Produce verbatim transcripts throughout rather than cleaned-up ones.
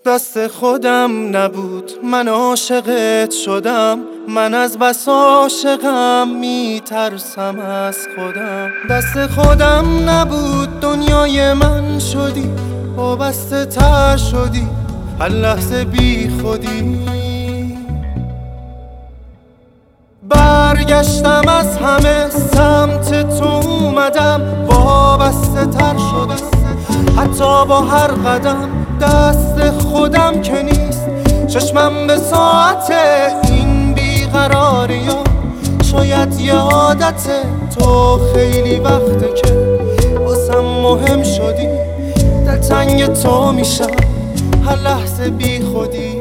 دست خودم نبود من عاشقت شدم، من از بس عاشقم میترسم از خودم. دست خودم نبود دنیای من شدی، وابسته تر شدی هر لحظه بی خودی. برگشتم از همه سمت تو اومدم، وابسته تر شدم حتی با هر قدم. دست خودم که نیست چشمم به ساعت این بیقراری ها، شاید یه عادت تو خیلی وقته که واسم مهم شدی. دلتنگ تو میشم هر لحظه بی خودی.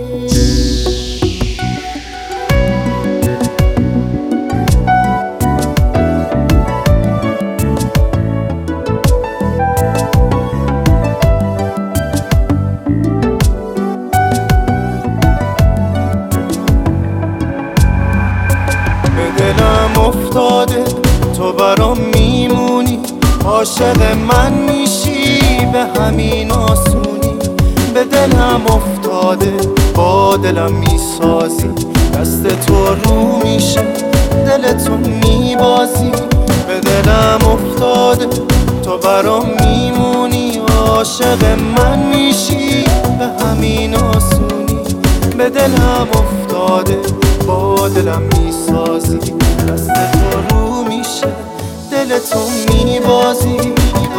دلم افتاده تو برام میمونی، عاشق من میشی به همین آسونی. به دلم افتاده با دلم میسازی، دست تو رو میشه دل تو میبازی. به دلم افتاده تو برام میمونی، عاشق من میشی به همین آسونی. به دلم افتاده با دلم میسازی، دست تو رو میشه دل تو میبازی.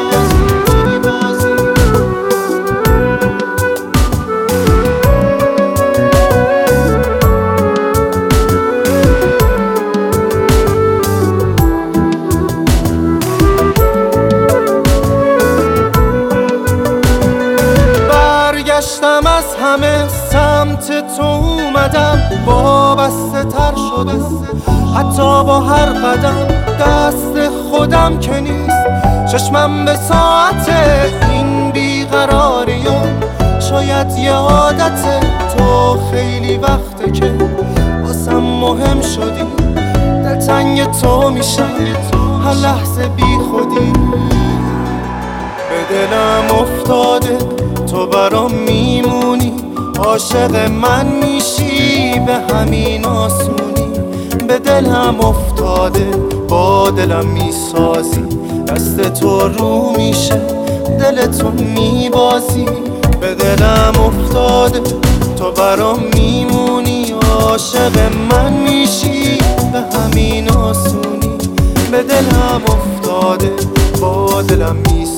برگشتم از همه سمت تو اومدم، وابسته تر شدم حتی با هر قدم. دست خودم که نیست چشمم به ساعت این بیقراری ها، شاید یه عادت تو خیلی وقته که واسم مهم شدی. دلتنگ تو میشم هر لحظه بی خودی. به دلم افتاده تو برام میمونی، عاشق من میشی به همین آسونی. به دلم افتاده با دلم میسازی، دست تو رو میشه دل تو میبازی. به دلم افتاده تو برام میمونی، عاشق من میشی به همین آسونی. به دلم افتاده با دلم میسازی،